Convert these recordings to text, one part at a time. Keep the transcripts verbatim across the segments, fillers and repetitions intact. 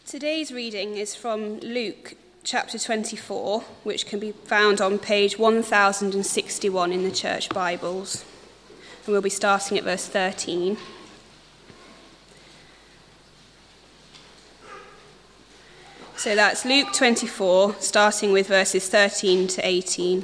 Today's reading is from Luke chapter twenty-four, which can be found on page one thousand sixty-one in the Church Bibles. And we'll be starting at verse thirteen. So that's Luke twenty-four, starting with verses thirteen to eighteen.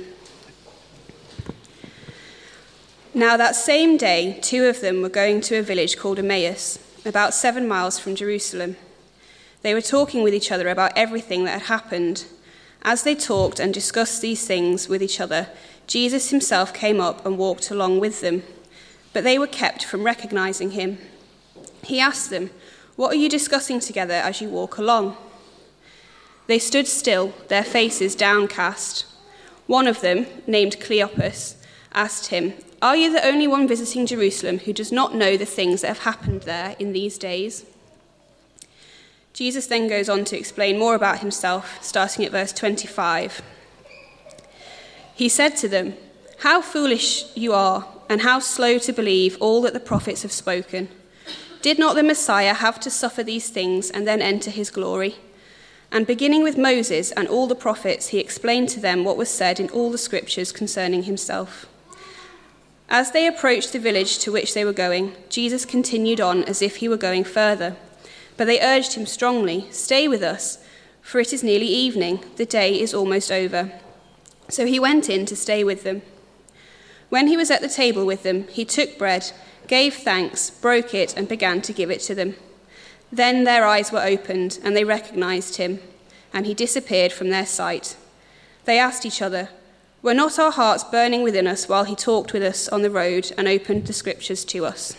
Now that same day, two of them were going to a village called Emmaus, about seven miles from Jerusalem. They were talking with each other about everything that had happened. As they talked and discussed these things with each other, Jesus himself came up and walked along with them, but they were kept from recognizing him. He asked them, "What are you discussing together as you walk along?" They stood still, their faces downcast. One of them, named Cleopas, asked him, "Are you the only one visiting Jerusalem who does not know the things that have happened there in these days?" Jesus then goes on to explain more about himself, starting at verse twenty-five. He said to them, "How foolish you are, and how slow to believe all that the prophets have spoken. Did not the Messiah have to suffer these things and then enter his glory?" And beginning with Moses and all the prophets, he explained to them what was said in all the scriptures concerning himself. As they approached the village to which they were going, Jesus continued on as if he were going further. But they urged him strongly, "Stay with us, for it is nearly evening. The day is almost over." So he went in to stay with them. When he was at the table with them, he took bread, gave thanks, broke it, and began to give it to them. Then their eyes were opened, and they recognized him, and he disappeared from their sight. They asked each other, "Were not our hearts burning within us while he talked with us on the road and opened the scriptures to us?"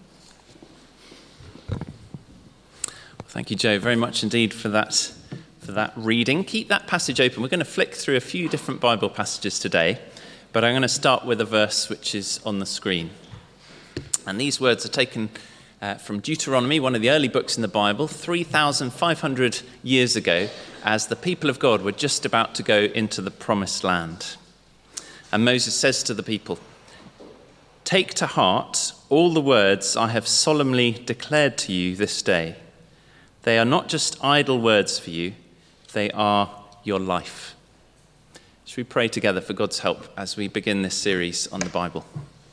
Thank you, Joe, very much indeed for that, for that reading. Keep that passage open. We're going to flick through a few different Bible passages today, but I'm going to start with a verse which is on the screen. And these words are taken uh, from Deuteronomy, one of the early books in the Bible, three thousand five hundred years ago, as the people of God were just about to go into the promised land. And Moses says to the people, "Take to heart all the words I have solemnly declared to you this day. They are not just idle words for you, they are your life." Should we pray together for God's help as we begin this series on the Bible?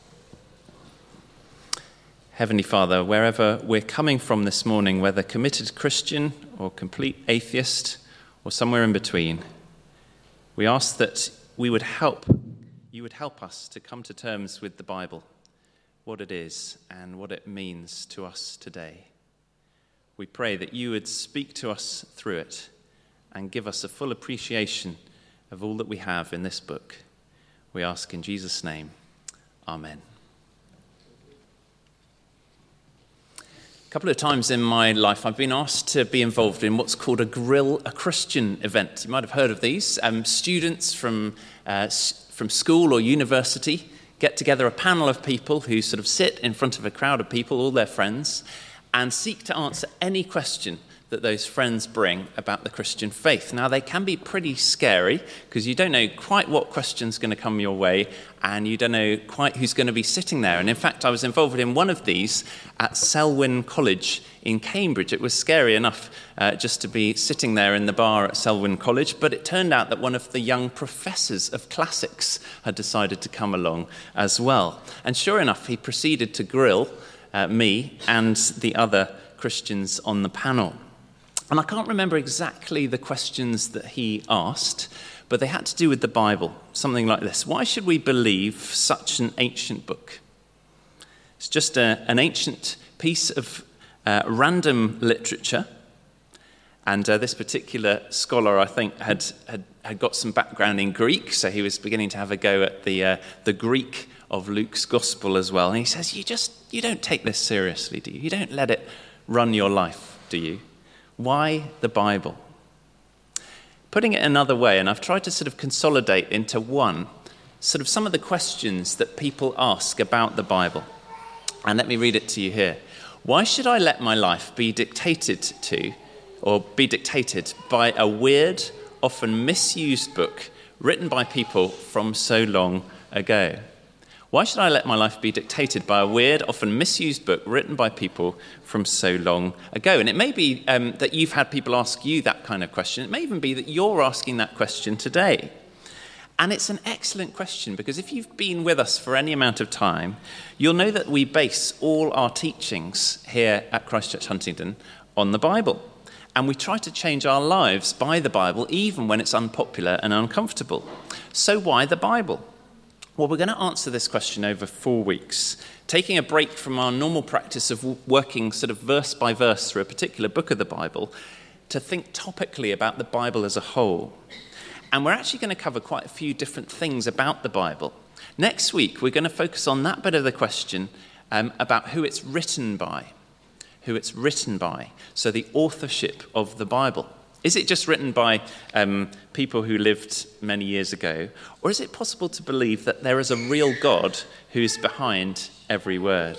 Heavenly Father, wherever we're coming from this morning, whether committed Christian or complete atheist or somewhere in between, we ask that we would help, you would help us to come to terms with the Bible, what it is and what it means to us today. We pray that you would speak to us through it and give us a full appreciation of all that we have in this book. We ask in Jesus' name, Amen. A couple of times in my life, I've been asked to be involved in what's called a Grill a Christian event. You might have heard of these. Um, students from, uh, from school or university get together a panel of people who sort of sit in front of a crowd of people, all their friends, and seek to answer any question that those friends bring about the Christian faith. Now, they can be pretty scary because you don't know quite what question's going to come your way and you don't know quite who's going to be sitting there. And in fact, I was involved in one of these at Selwyn College in Cambridge. It was scary enough uh, just to be sitting there in the bar at Selwyn College, but it turned out that one of the young professors of classics had decided to come along as well. And sure enough, he proceeded to grill Uh, me and the other Christians on the panel. And I can't remember exactly the questions that he asked, but they had to do with the Bible, something like this. Why should we believe such an ancient book? It's just a, an ancient piece of uh, random literature, and uh, this particular scholar, I think, had, had, had got some background in Greek, so he was beginning to have a go at the uh, the Greek of Luke's gospel as well. And he says, you just, you don't take this seriously, do you? You don't let it run your life, do you? Why the Bible? Putting it another way, and I've tried to sort of consolidate into one, sort of some of the questions that people ask about the Bible. And let me read it to you here. Why should I let my life be dictated to, or be dictated by a weird, often misused book written by people from so long ago? Why should I let my life be dictated by a weird, often misused book written by people from so long ago? And it may be um, that you've had people ask you that kind of question. It may even be that you're asking that question today. And it's an excellent question, because if you've been with us for any amount of time, you'll know that we base all our teachings here at Christ Church Huntingdon on the Bible. And we try to change our lives by the Bible, even when it's unpopular and uncomfortable. So why the Bible? Well, we're going to answer this question over four weeks, taking a break from our normal practice of working sort of verse by verse through a particular book of the Bible to think topically about the Bible as a whole. And we're actually going to cover quite a few different things about the Bible. Next week, we're going to focus on that bit of the question um, about who it's written by, who it's written by, so the authorship of the Bible. Is it just written by um, people who lived many years ago? Or is it possible to believe that there is a real God who's behind every word?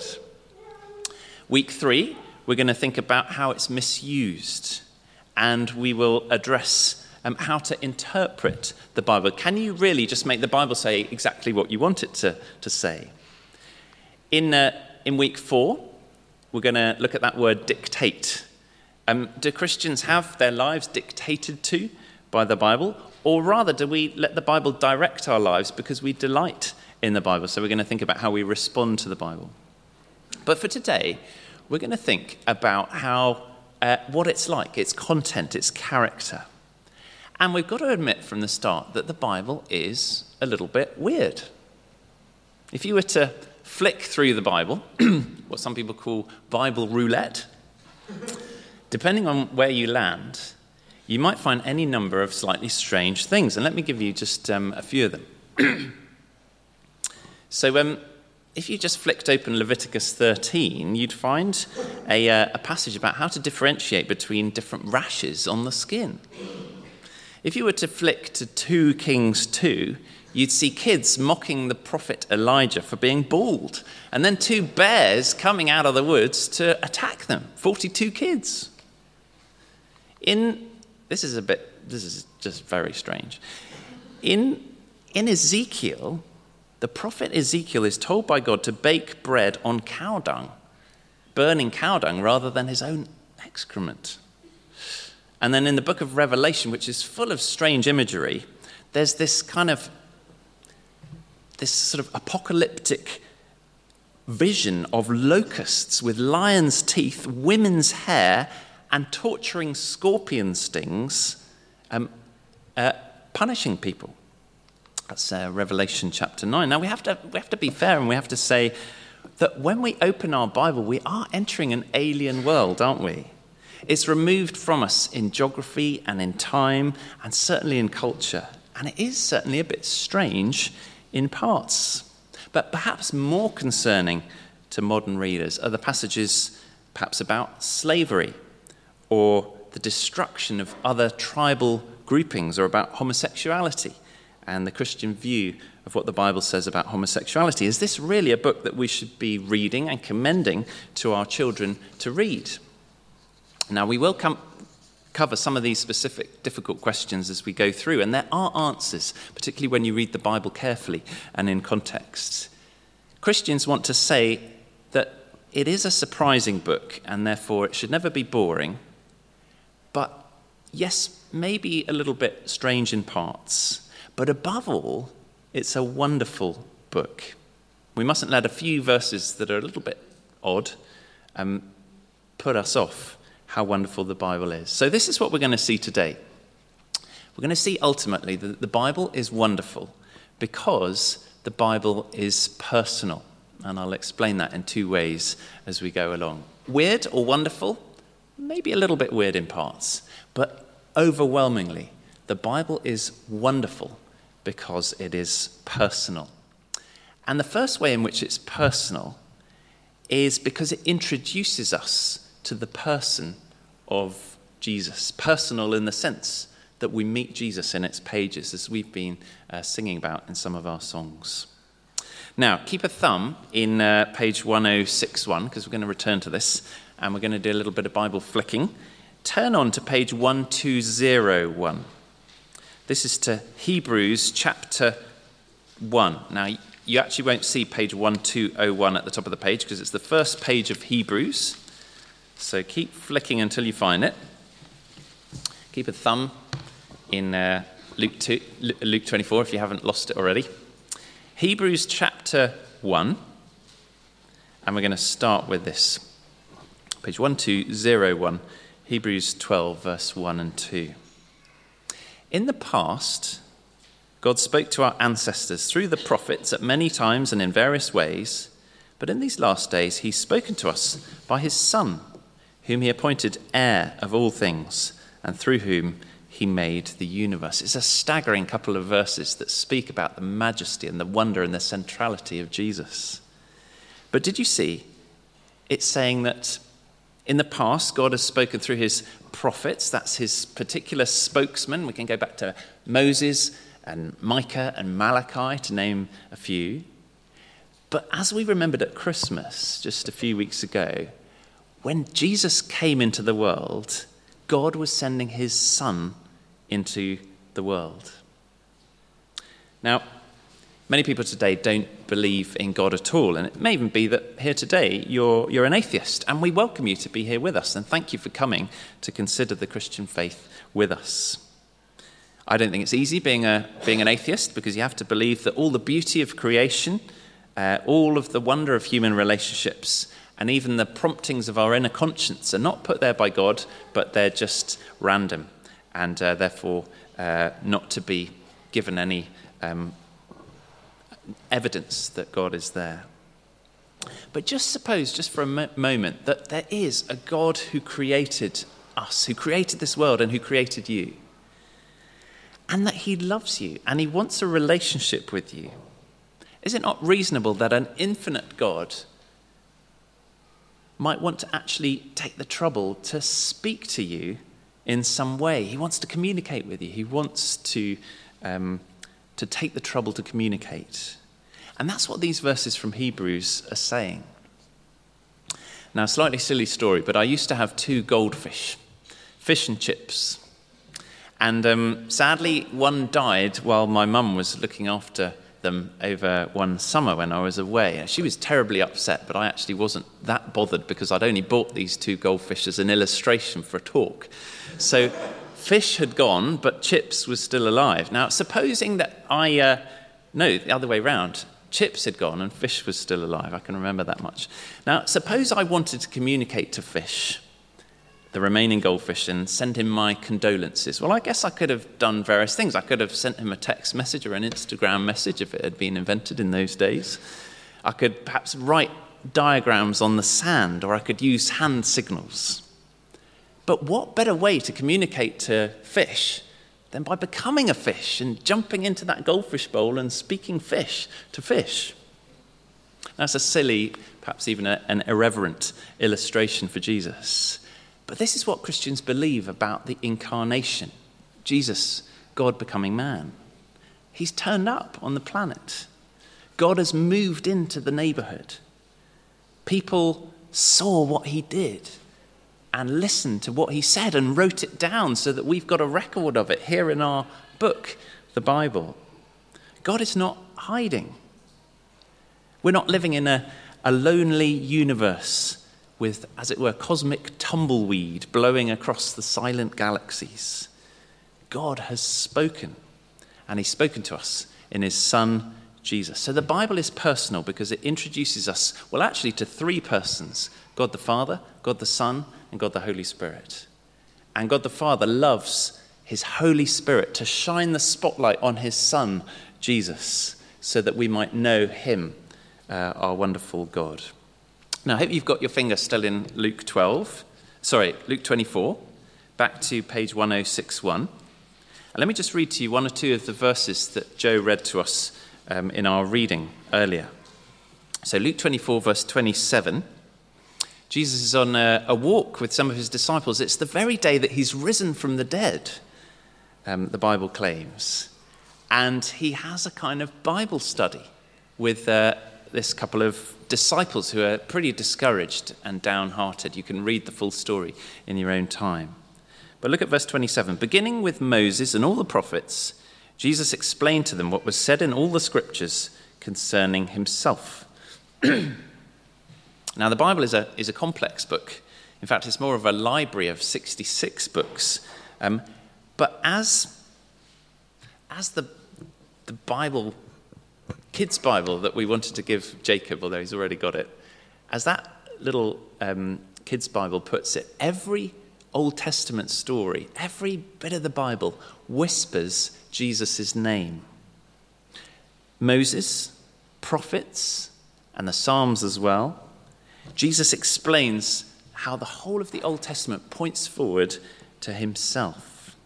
Week three, we're going to think about how it's misused. And we will address um, how to interpret the Bible. Can you really just make the Bible say exactly what you want it to, to say? In, uh, in week four, we're going to look at that word dictate. Um, do Christians have their lives dictated to by the Bible? Or rather, do we let the Bible direct our lives because we delight in the Bible? So we're going to think about how we respond to the Bible. But for today, we're going to think about how uh, what it's like, its content, its character. And we've got to admit from the start that the Bible is a little bit weird. If you were to flick through the Bible, what some people call Bible roulette, depending on where you land, you might find any number of slightly strange things. And let me give you just um, a few of them. so um, if you just flicked open Leviticus thirteen, you'd find a, uh, a passage about how to differentiate between different rashes on the skin. If you were to flick to two Kings two, you'd see kids mocking the prophet Elijah for being bald, and then two bears coming out of the woods to attack them. forty-two kids. In this is a bit. This is just very strange. In in Ezekiel, the prophet Ezekiel is told by God to bake bread on cow dung, burning cow dung rather than his own excrement. And then in the book of Revelation, which is full of strange imagery, there's this kind of this sort of apocalyptic vision of locusts with lions' teeth, women's hair, and torturing scorpion stings, um, uh, punishing people. That's uh, Revelation chapter nine. Now we have to we have to be fair, and we have to say that when we open our Bible, we are entering an alien world, aren't we? It's removed from us in geography and in time, and certainly in culture. And it is certainly a bit strange in parts. But perhaps more concerning to modern readers are the passages perhaps about slavery, or the destruction of other tribal groupings, or about homosexuality and the Christian view of what the Bible says about homosexuality. Is this really a book that we should be reading and commending to our children to read? Now, we will come, cover some of these specific difficult questions as we go through, and there are answers, particularly when you read the Bible carefully and in context. Christians want to say that it is a surprising book, and therefore it should never be boring, but yes, maybe a little bit strange in parts, but above all, it's a wonderful book. We mustn't let a few verses that are a little bit odd um, put us off how wonderful the Bible is. So this is what we're going to see today. We're going to see ultimately that the Bible is wonderful because the Bible is personal. And I'll explain that in two ways as we go along. Weird or wonderful? Maybe a little bit weird in parts. But overwhelmingly, the Bible is wonderful because it is personal. And the first way in which it's personal is because it introduces us to the person of Jesus. Personal in the sense that we meet Jesus in its pages, as we've been uh, singing about in some of our songs. Now, keep a thumb in uh, page one oh six one, because we're going to return to this, and we're going to do a little bit of Bible flicking. Turn on to page one two oh one. This is to Hebrews chapter one. Now, you actually won't see page one two oh one at the top of the page because it's the first page of Hebrews. So keep flicking until you find it. Keep a thumb in uh, Luke two, Luke twenty-four if you haven't lost it already. Hebrews chapter one, and we're going to start with this. Page one two oh one, Hebrews twelve, verse one and two. In the past, God spoke to our ancestors through the prophets at many times and in various ways, but in these last days he's spoken to us by his Son, whom he appointed heir of all things, and through whom he made the universe. It's a staggering couple of verses that speak about the majesty and the wonder and the centrality of Jesus. But did you see? It's saying that in the past, God has spoken through his prophets. That's his particular spokesman. We can go back to Moses and Micah and Malachi to name a few. But as we remembered at Christmas just a few weeks ago, when Jesus came into the world, God was sending his Son into the world. Now, many people today don't believe in God at all, and it may even be that here today you're, you're an atheist, and we welcome you to be here with us, and thank you for coming to consider the Christian faith with us. I don't think it's easy being, a, being an atheist, because you have to believe that all the beauty of creation, uh, all of the wonder of human relationships, and even the promptings of our inner conscience are not put there by God, but they're just random, and uh, therefore uh, not to be given any um, evidence that God is there. But just suppose, just for a mo- moment, that there is a God who created us, who created this world and who created you, and that he loves you and he wants a relationship with you. Is it not reasonable that an infinite God might want to actually take the trouble to speak to you in some way? He wants to communicate with you. He wants to um, to take the trouble to communicate. And that's what these verses from Hebrews are saying. Now, slightly silly story, but I used to have two goldfish, fish and chips. And um, sadly, one died while my mum was looking after them over one summer when I was away. She was terribly upset, but I actually wasn't that bothered because I'd only bought these two goldfish as an illustration for a talk. So fish had gone, but Chips was still alive. Now, supposing that I, uh, no, the other way round, Chips had gone and Fish was still alive. I can remember that much. Now, suppose I wanted to communicate to Fish, the remaining goldfish, and send him my condolences. Well, I guess I could have done various things. I could have sent him a text message or an Instagram message if it had been invented in those days. I could perhaps write diagrams on the sand, or I could use hand signals. But what better way to communicate to Fish than by becoming a fish and jumping into that goldfish bowl and speaking fish to Fish? That's a silly, perhaps even a, an irreverent illustration for Jesus. But this is what Christians believe about the incarnation. Jesus, God becoming man. He's turned up on the planet. God has moved into the neighborhood. People saw what he did and listened to what he said and wrote it down so that we've got a record of it here in our book, the Bible. God is not hiding. We're not living in a, a lonely universe with, as it were, cosmic tumbleweed blowing across the silent galaxies. God has spoken, and he's spoken to us in his Son, Jesus. So the Bible is personal because it introduces us, well, actually to three persons: God the Father, God the Son, and God the Holy Spirit. And God the Father loves his Holy Spirit to shine the spotlight on his Son, Jesus, so that we might know him, uh, our wonderful God. Now, I hope you've got your finger still in Luke twelve, sorry, Luke twenty-four, back to page one oh six one. And let me just read to you one or two of the verses that Joe read to us um, in our reading earlier. So Luke twenty-four, verse twenty-seven, Jesus is on a, a walk with some of his disciples. It's the very day that he's risen from the dead, um, the Bible claims. And he has a kind of Bible study with uh, this couple of disciples who are pretty discouraged and downhearted. You can read the full story in your own time. But look at verse twenty-seven. Beginning with Moses and all the prophets, Jesus explained to them what was said in all the scriptures concerning himself. Now, the Bible is a, is a complex book. In fact, it's more of a library of sixty-six books. Um, but as, as the, the Bible, kids' Bible that we wanted to give Jacob, although he's already got it, as that little um, kids' Bible puts it, every Old Testament story, every bit of the Bible whispers Jesus' name. Moses, prophets, and the Psalms as well. Jesus explains how the whole of the Old Testament points forward to himself.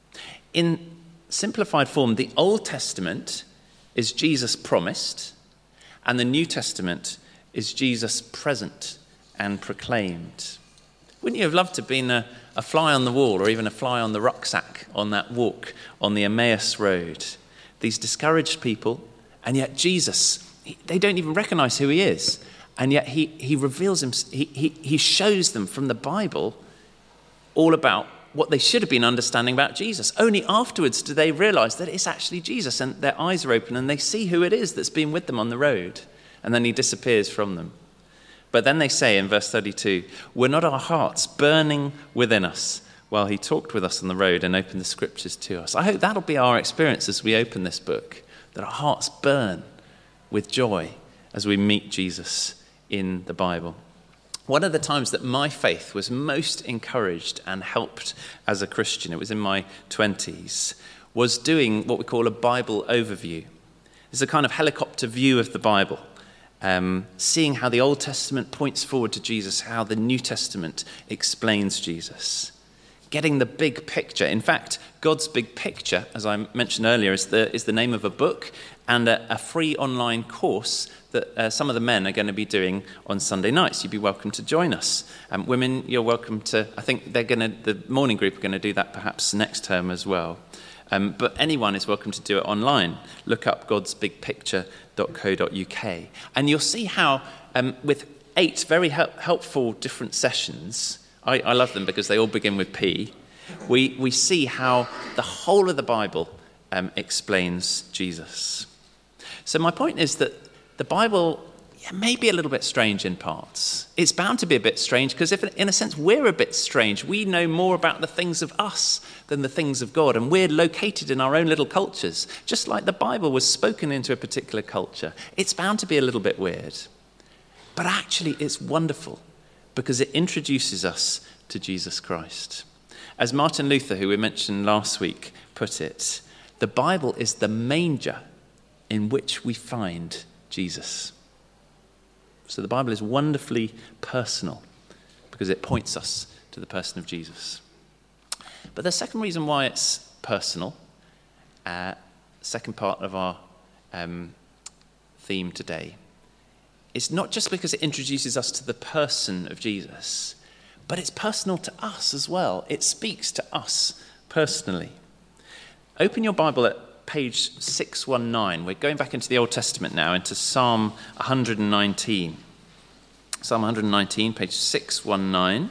In simplified form, the Old Testament is Jesus promised, and the New Testament is Jesus present and proclaimed. Wouldn't you have loved to have been a, a fly on the wall, or even a fly on the rucksack on that walk on the Emmaus Road? These discouraged people, and yet Jesus, he, they don't even recognize who he is. And yet he, he reveals him, he, he, he shows them from the Bible all about what they should have been understanding about Jesus. Only afterwards do they realize that it's actually Jesus, and their eyes are open and they see who it is that's been with them on the road. And then he disappears from them. But then they say in verse thirty-two, were not our hearts burning within us while he talked with us on the road and opened the scriptures to us? I hope that'll be our experience as we open this book, that our hearts burn with joy as we meet Jesus in the Bible. One of the times that my faith was most encouraged and helped as a Christian, it was in my twenties, was doing what we call a Bible overview. It's a kind of helicopter view of the Bible, um, seeing how the Old Testament points forward to Jesus, how the New Testament explains Jesus. Getting the big picture. In fact, God's Big Picture, as I mentioned earlier, is the, is the name of a book and a, a free online course that uh, some of the men are going to be doing on Sunday nights. You'd be welcome to join us. Um, women, you're welcome to, I think they're going to, the morning group are going to do that perhaps next term as well. Um, but anyone is welcome to do it online. Look up gods big picture dot co dot uk. And you'll see how um, with eight very help- helpful different sessions, I, I love them because they all begin with P, we, we see how the whole of the Bible um, explains Jesus. So my point is that the Bible yeah, may be a little bit strange in parts. It's bound to be a bit strange because if, in a sense, we're a bit strange. We know more about the things of us than the things of God, and we're located in our own little cultures, just like the Bible was spoken into a particular culture. It's bound to be a little bit weird. But actually, it's wonderful because it introduces us to Jesus Christ. As Martin Luther, who we mentioned last week, put it, the Bible is the manger in which we find Jesus. So the Bible is wonderfully personal because it points us to the person of Jesus. But the second reason why it's personal, uh, second part of our um, theme today, is not just because it introduces us to the person of Jesus, but it's personal to us as well. It speaks to us personally. Open your Bible at page six nineteen. We're going back into the Old Testament now, into Psalm one nineteen. Psalm one nineteen, page six nineteen.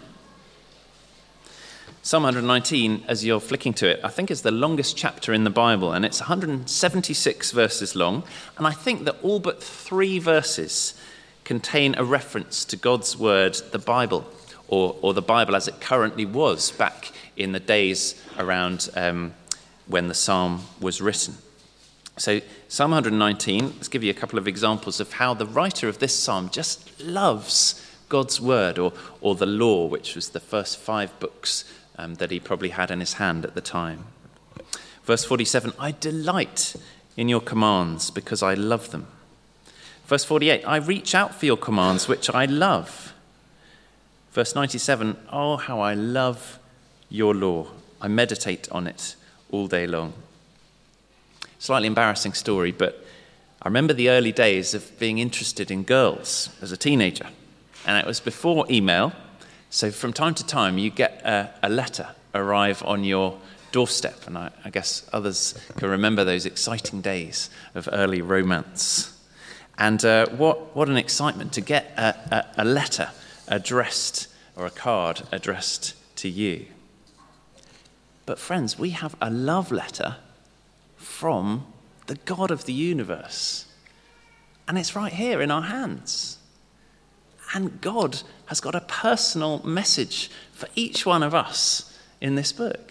Psalm one nineteen, as you're flicking to it, I think is the longest chapter in the Bible, and it's one hundred seventy-six verses long, and I think that all but three verses contain a reference to God's word, the Bible, or, or the Bible as it currently was back in the days around um, when the psalm was written. So Psalm one nineteen, let's give you a couple of examples of how the writer of this psalm just loves God's word, or, or the law, which was the first five books um, that he probably had in his hand at the time. Verse forty-seven, I delight in your commands because I love them. Verse forty-eight, I reach out for your commands, which I love. Verse ninety-seven, oh, how I love your law. I meditate on it all day long. Slightly embarrassing story, but I remember the early days of being interested in girls as a teenager. And it was before email, so from time to time you get a, a letter arrive on your doorstep, and I, I guess others can remember those exciting days of early romance. And uh, what, what an excitement to get a, a, a letter addressed, or a card addressed to you. But friends, we have a love letter from the God of the universe. And it's right here in our hands. And God has got a personal message for each one of us in this book.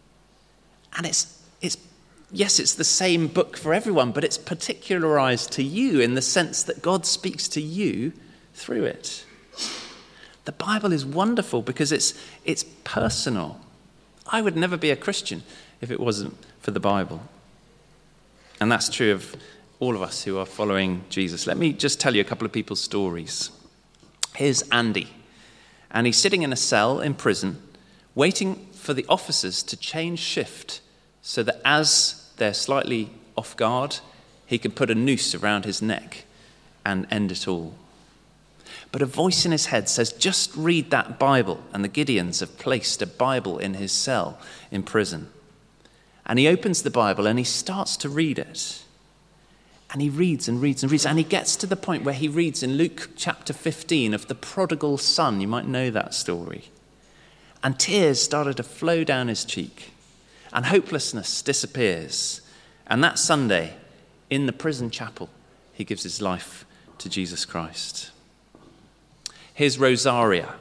And it's, it's yes, it's the same book for everyone, but it's particularized to you in the sense that God speaks to you through it. The Bible is wonderful because it's, it's personal. I would never be a Christian if it wasn't for the Bible. And that's true of all of us who are following Jesus. Let me just tell you a couple of people's stories. Here's Andy, and he's sitting in a cell in prison, waiting for the officers to change shift so that as they're slightly off guard, he can put a noose around his neck and end it all. But a voice in his head says, just read that Bible, and the Gideons have placed a Bible in his cell in prison. And he opens the Bible and he starts to read it. And he reads and reads and reads. And he gets to the point where he reads in Luke chapter fifteen of the prodigal son. You might know that story. And tears started to flow down his cheek. And hopelessness disappears. And that Sunday, in the prison chapel, he gives his life to Jesus Christ. Here's Rosaria.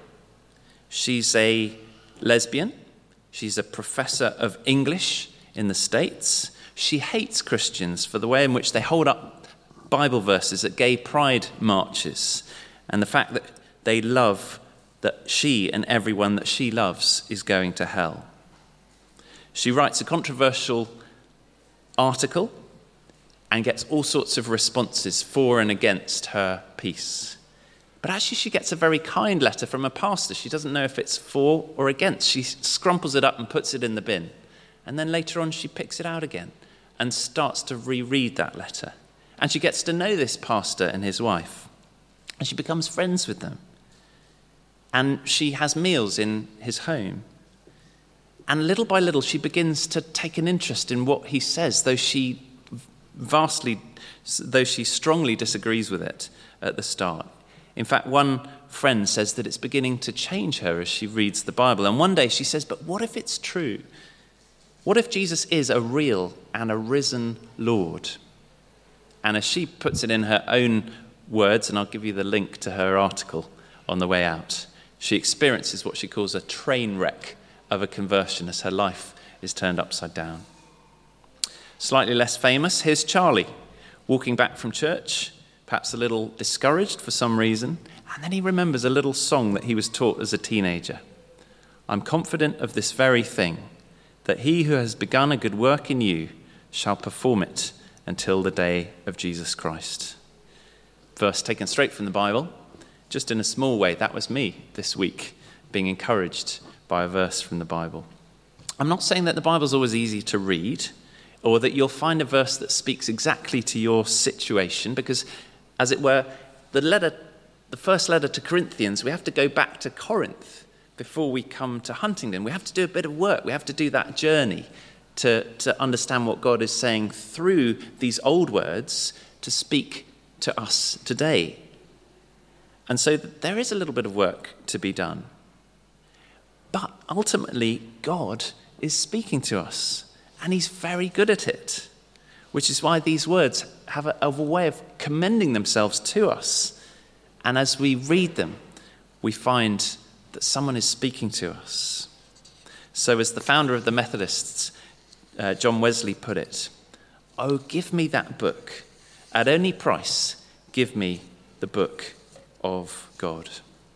She's a lesbian. She's a professor of English in the States. She hates Christians for the way in which they hold up Bible verses at gay pride marches and the fact that they love that she and everyone that she loves is going to hell. She writes a controversial article and gets all sorts of responses for and against her piece. But actually she gets a very kind letter from a pastor. She doesn't know if it's for or against. She scrumples it up and puts it in the bin. And then later on she picks it out again and starts to reread that letter. And she gets to know this pastor and his wife. And she becomes friends with them. And she has meals in his home. And little by little she begins to take an interest in what he says, though she vastly, though she strongly disagrees with it at the start. In fact, one friend says that it's beginning to change her as she reads the Bible. And one day she says, but what if it's true? What if Jesus is a real and a risen Lord? And as she puts it in her own words, and I'll give you the link to her article on the way out, she experiences what she calls a train wreck of a conversion as her life is turned upside down. Slightly less famous, here's Charlie, walking back from church, perhaps a little discouraged for some reason, and then he remembers a little song that he was taught as a teenager. I'm confident of this very thing, that he who has begun a good work in you shall perform it until the day of Jesus Christ. Verse taken straight from the Bible, just in a small way. That was me this week, being encouraged by a verse from the Bible. I'm not saying that the Bible's always easy to read, or that you'll find a verse that speaks exactly to your situation, because, as it were, the letter, the first letter to Corinthians, we have to go back to Corinth before we come to Huntingdon. We have to do a bit of work. We have to do that journey to, to understand what God is saying through these old words to speak to us today. And so there is a little bit of work to be done. But ultimately, God is speaking to us, and he's very good at it, which is why these words have a, a way of commending themselves to us. And as we read them, we find that someone is speaking to us. So as the founder of the Methodists, uh, John Wesley, put it, oh, give me that book. At any price, give me the book of God.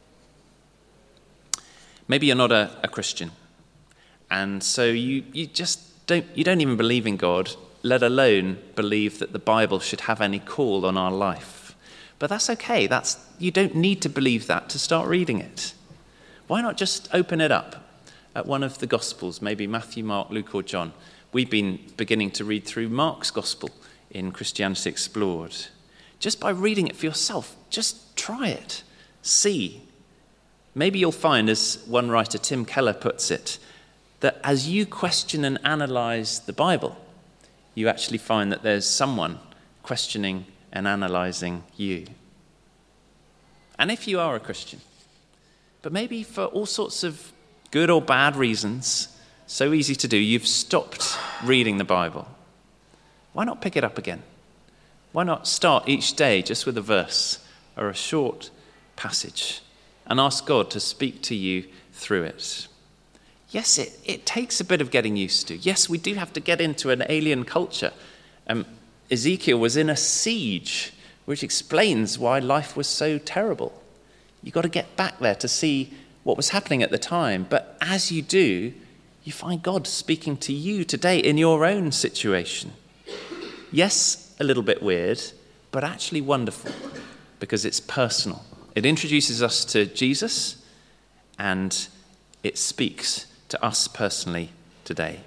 Maybe you're not a, a Christian, and so you, you just don't, you don't even believe in God, let alone believe that the Bible should have any call on our life. But that's okay. That's, you don't need to believe that to start reading it. Why not just open it up at one of the Gospels, maybe Matthew, Mark, Luke, or John? We've been beginning to read through Mark's Gospel in Christianity Explored. Just by reading it for yourself, just try it. See. Maybe you'll find, as one writer, Tim Keller, puts it, that as you question and analyze the Bible, you actually find that there's someone questioning and analyzing you. And if you are a Christian, but maybe for all sorts of good or bad reasons, so easy to do, you've stopped reading the Bible, why not pick it up again? Why not start each day just with a verse or a short passage and ask God to speak to you through it? Yes, it, it takes a bit of getting used to. Yes, we do have to get into an alien culture. Um, Ezekiel was in a siege, which explains why life was so terrible. You've got to get back there to see what was happening at the time. But as you do, you find God speaking to you today in your own situation. Yes, a little bit weird, but actually wonderful because it's personal. It introduces us to Jesus and it speaks to us personally today.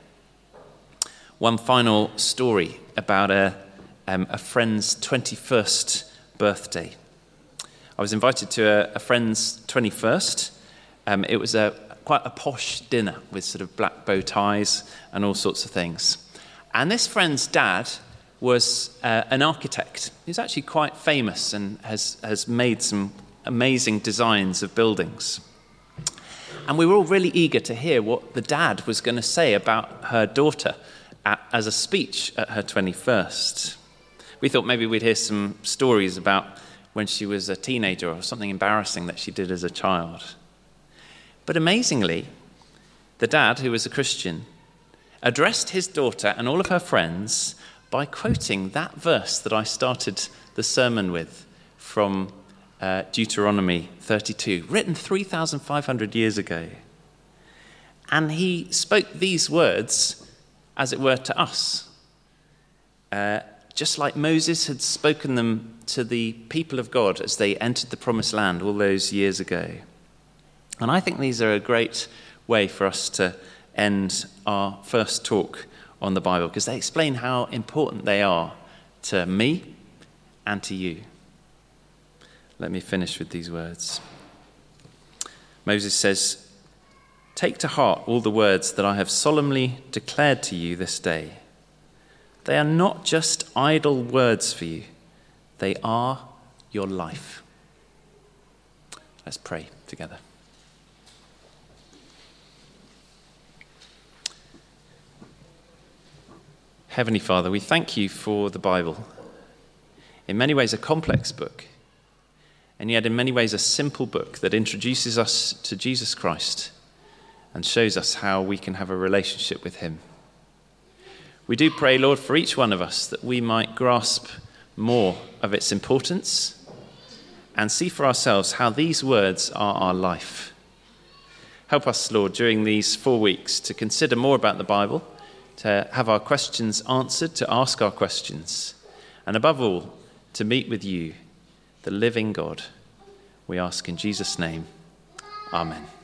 One final story about a, um, a friend's twenty-first birthday. I was invited to a, a friend's twenty-first. Um, it was a quite a posh dinner with sort of black bow ties and all sorts of things. And this friend's dad was uh, an architect. He's actually quite famous and has, has made some amazing designs of buildings. And we were all really eager to hear what the dad was going to say about her daughter at, as a speech at her twenty-first. We thought maybe we'd hear some stories about when she was a teenager or something embarrassing that she did as a child. But amazingly, the dad, who was a Christian, addressed his daughter and all of her friends by quoting that verse that I started the sermon with from uh, Deuteronomy thirty-two, written three thousand five hundred years ago. And he spoke these words, as it were, to us, uh, just like Moses had spoken them to the people of God as they entered the promised land all those years ago. And I think these are a great way for us to end our first talk on the Bible, because they explain how important they are to me and to you. Let me finish with these words. Moses says, "Take to heart all the words that I have solemnly declared to you this day. They are not just idle words for you. They are your life." Let's pray together. Heavenly Father, we thank you for the Bible. In many ways a complex book, and yet in many ways a simple book that introduces us to Jesus Christ and shows us how we can have a relationship with him. We do pray, Lord, for each one of us that we might grasp more of its importance and see for ourselves how these words are our life. Help us, Lord, during these four weeks to consider more about the Bible, to have our questions answered, to ask our questions, and above all, to meet with you, the living God. We ask in Jesus' name. Amen.